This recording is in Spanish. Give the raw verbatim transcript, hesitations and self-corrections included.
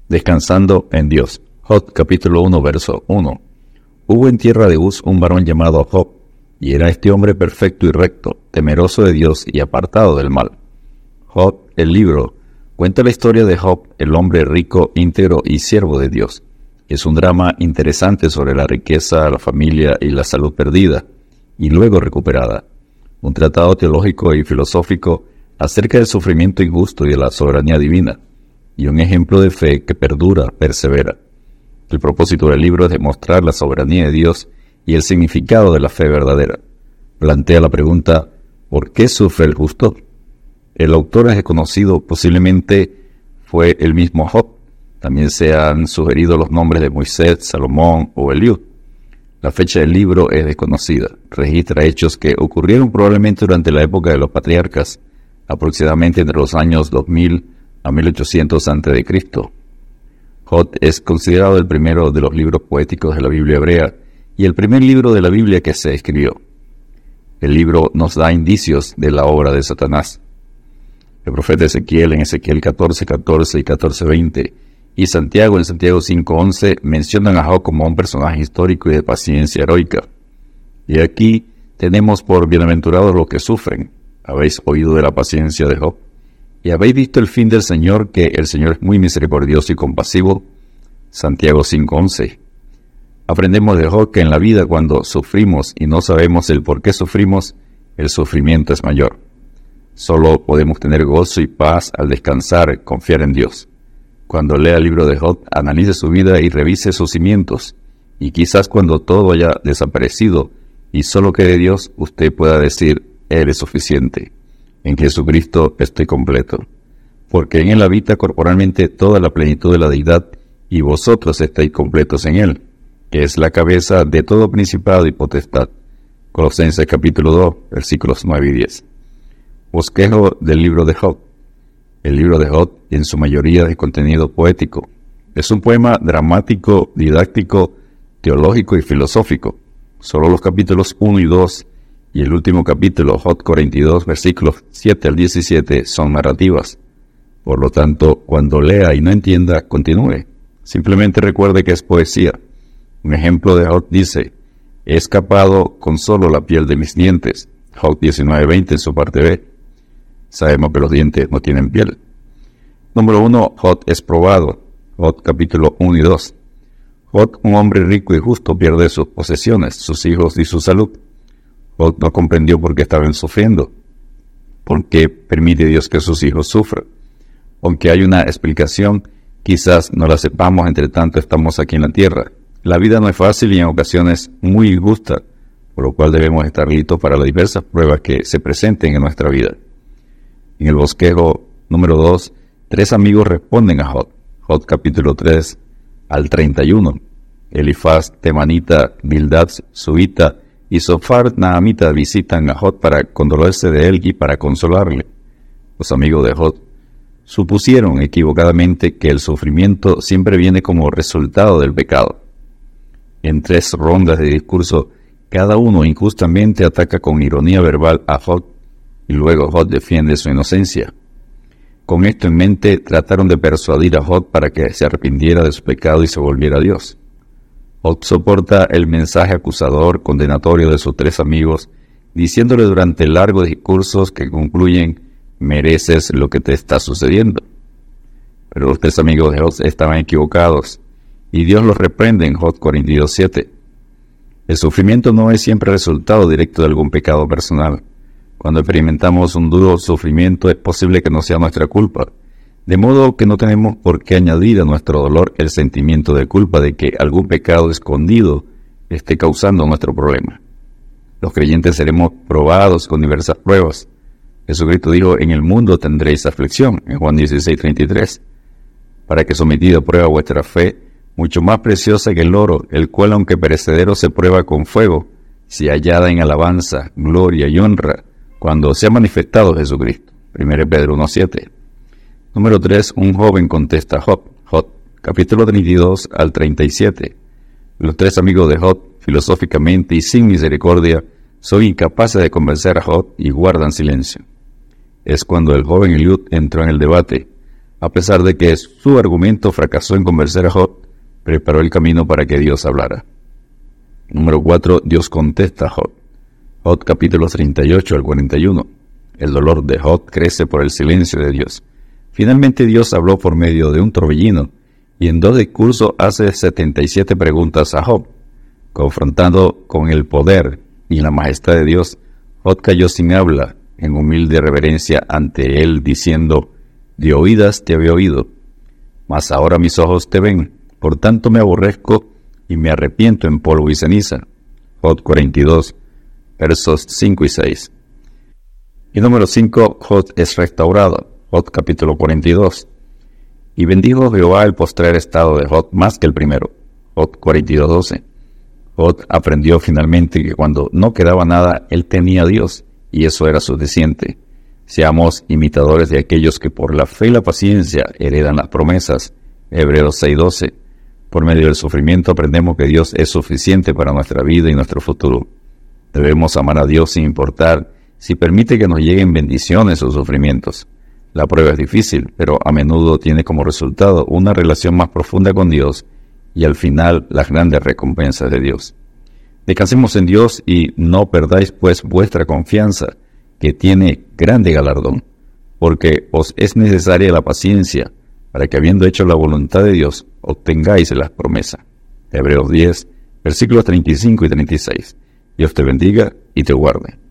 Descansando en Dios. Job capítulo uno, verso uno. Hubo en tierra de Uz un varón llamado Job, y era este hombre perfecto y recto, temeroso de Dios y apartado del mal. Job, el libro, cuenta la historia de Job, el hombre rico, íntegro y siervo de Dios. Es un drama interesante sobre la riqueza, la familia y la salud perdida, y luego recuperada. Un tratado teológico y filosófico acerca del sufrimiento injusto y de la soberanía divina, y un ejemplo de fe que perdura, persevera. El propósito del libro es demostrar la soberanía de Dios y el significado de la fe verdadera. Plantea la pregunta, ¿por qué sufre el justo? El autor es desconocido, posiblemente fue el mismo Job. También se han sugerido los nombres de Moisés, Salomón o Eliud. La fecha del libro es desconocida. Registra hechos que ocurrieron probablemente durante la época de los patriarcas, aproximadamente entre los años dos mil a mil ochocientos antes de Cristo. Job es considerado el primero de los libros poéticos de la Biblia hebrea y el primer libro de la Biblia que se escribió. El libro nos da indicios de la obra de Satanás. El profeta Ezequiel en Ezequiel catorce, catorce y catorce, veinte y Santiago en Santiago cinco, once mencionan a Job como un personaje histórico y de paciencia heroica. Y aquí tenemos por bienaventurados los que sufren. ¿Habéis oído de la paciencia de Job? ¿Y habéis visto el fin del Señor, que el Señor es muy misericordioso y compasivo? Santiago cinco, once. Aprendemos de Job que en la vida, cuando sufrimos y no sabemos el por qué sufrimos, el sufrimiento es mayor. Solo podemos tener gozo y paz al descansar, confiar en Dios. Cuando lea el libro de Job, analice su vida y revise sus cimientos. Y quizás cuando todo haya desaparecido y solo quede Dios, usted pueda decir, Él es suficiente. En Jesucristo estoy completo, porque en Él habita corporalmente toda la plenitud de la deidad, y vosotros estáis completos en Él, que es la cabeza de todo principado y potestad. Colosenses capítulo dos, versículos nueve y diez. Bosquejo del libro de Job. El libro de Job, en su mayoría de contenido poético, es un poema dramático, didáctico, teológico y filosófico. Solo los capítulos uno y dos y el último capítulo, Job cuarenta y dos, versículos siete al diecisiete, son narrativas. Por lo tanto, cuando lea y no entienda, continúe. Simplemente recuerde que es poesía. Un ejemplo de Job dice, he escapado con solo la piel de mis dientes. Job diecinueve, veinte en su parte B. Sabemos que los dientes no tienen piel. Número uno, Job es probado. Job capítulo uno y dos. Job, un hombre rico y justo, pierde sus posesiones, sus hijos y su salud. Job no comprendió por qué estaban sufriendo. ¿Por qué permite Dios que sus hijos sufran? Aunque hay una explicación, quizás no la sepamos, entre tanto estamos aquí en la tierra. La vida no es fácil y en ocasiones muy injusta, por lo cual debemos estar listos para las diversas pruebas que se presenten en nuestra vida. En el bosquejo número dos, tres amigos responden a Job. Job capítulo tres al treinta y uno. Elifaz, Temanita, Bildad, Suita y Sofar Naamita visitan a Job para condolerse de él y para consolarle. Los amigos de Job supusieron equivocadamente que el sufrimiento siempre viene como resultado del pecado. En tres rondas de discurso, cada uno injustamente ataca con ironía verbal a Job y luego Job defiende su inocencia. Con esto en mente, trataron de persuadir a Job para que se arrepintiera de su pecado y se volviera a Dios. Job soporta el mensaje acusador, condenatorio de sus tres amigos, diciéndole durante largos discursos que concluyen, mereces lo que te está sucediendo. Pero los tres amigos de Job estaban equivocados, y Dios los reprende en Job cuarenta y dos, siete. El sufrimiento no es siempre resultado directo de algún pecado personal. Cuando experimentamos un duro sufrimiento es posible que no sea nuestra culpa, de modo que no tenemos por qué añadir a nuestro dolor el sentimiento de culpa de que algún pecado escondido esté causando nuestro problema. Los creyentes seremos probados con diversas pruebas. Jesucristo dijo, en el mundo tendréis aflicción, en Juan dieciséis, treinta y tres, para que sometida a prueba vuestra fe, mucho más preciosa que el oro, el cual aunque perecedero se prueba con fuego, si hallada en alabanza, gloria y honra, cuando sea manifestado Jesucristo. primero Pedro uno, siete. Número tres. Un joven contesta a Job. Job, capítulo treinta y dos al treinta y siete. Los tres amigos de Job, filosóficamente y sin misericordia, son incapaces de convencer a Job y guardan silencio. Es cuando el joven Eliud entró en el debate. A pesar de que su argumento fracasó en convencer a Job, preparó el camino para que Dios hablara. Número cuatro. Dios contesta a Job. Job capítulos treinta y ocho al cuarenta y uno. El dolor de Job crece por el silencio de Dios. Finalmente Dios habló por medio de un torbellino y en dos discursos hace setenta y siete preguntas a Job. Confrontado con el poder y la majestad de Dios, Job cayó sin habla, en humilde reverencia ante él, diciendo: de oídas te había oído, mas ahora mis ojos te ven, por tanto me aborrezco y me arrepiento en polvo y ceniza. Job cuarenta y dos, versos cinco y seis. Y número cinco, Job es restaurado. Job capítulo cuarenta y dos. Y bendijo Jehová el postrer estado de Job más que el primero. Job cuarenta y dos, doce. Job aprendió finalmente que cuando no quedaba nada, él tenía a Dios, y eso era suficiente. Seamos imitadores de aquellos que por la fe y la paciencia heredan las promesas. Hebreos seis, doce. Por medio del sufrimiento aprendemos que Dios es suficiente para nuestra vida y nuestro futuro. Debemos amar a Dios sin importar si permite que nos lleguen bendiciones o sufrimientos. La prueba es difícil, pero a menudo tiene como resultado una relación más profunda con Dios y al final las grandes recompensas de Dios. Descansemos en Dios y no perdáis pues vuestra confianza, que tiene grande galardón, porque os es necesaria la paciencia, para que habiendo hecho la voluntad de Dios, obtengáis las promesas. Hebreos diez, versículos treinta y cinco y treinta y seis. Dios te bendiga y te guarde.